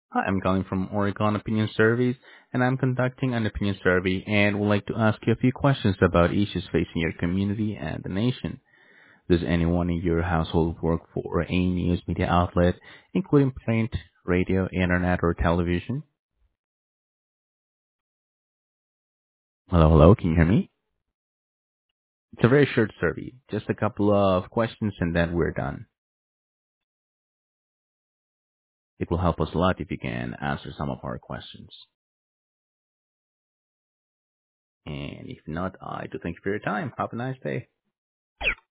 Hi, I'm calling from Oregon Opinion Surveys, and I'm conducting an opinion survey and would like to ask you a few questions about issues facing your community and the nation. Does anyone in your household work for a news media outlet, including print, radio, internet, or television? Hello, hello, can you hear me? It's a very short survey, just a couple of questions and then we're done. It will help us a lot if you can answer some of our questions. And if not, I do thank you for your time. Have a nice day.